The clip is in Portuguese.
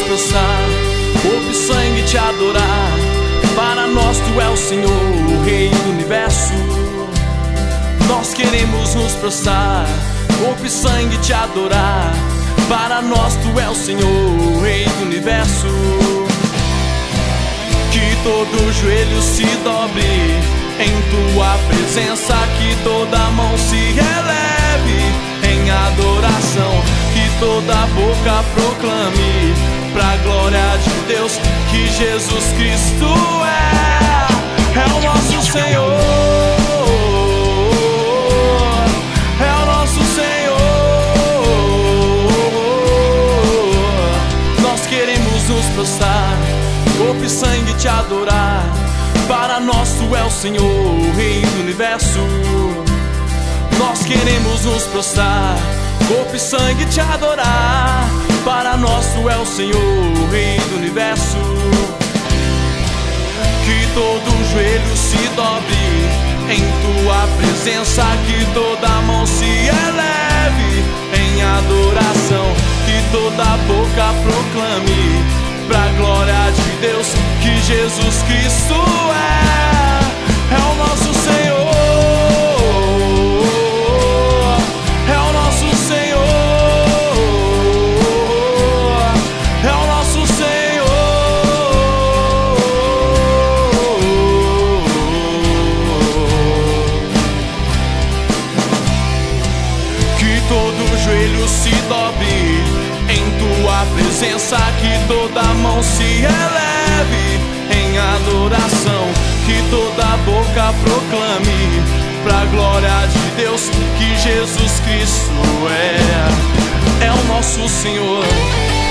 prostrar, corpo e sangue te adorar. Para nós tu é o Senhor, o Rei do Universo. Nós queremos nos prostrar, corpo e sangue te adorar. Para nós tu é o Senhor, o Rei do Universo. Que todo joelho se dobre em tua presença, que toda mão se eleve em adoração, que toda boca proclame pra glória de Deus que Jesus Cristo é o nosso Senhor, é o nosso Senhor. Nós queremos nos prostrar, corpo e sangue te adorar. Para nós tu é o Senhor, o Rei do Universo. Nós queremos nos prostrar, corpo e sangue te adorar. Para nós tu é o Senhor, o Rei do Universo. Que todo joelho se dobre em tua presença, que toda mão se eleve em adoração, que toda boca proclame pra glória de Deus que Jesus Cristo é o nosso Senhor, é o nosso Senhor, é o nosso Senhor. Que todo joelho se dobre em tua presença, que toda mão se eleve em adoração, que toda boca proclame pra glória de Deus que Jesus Cristo é o nosso Senhor.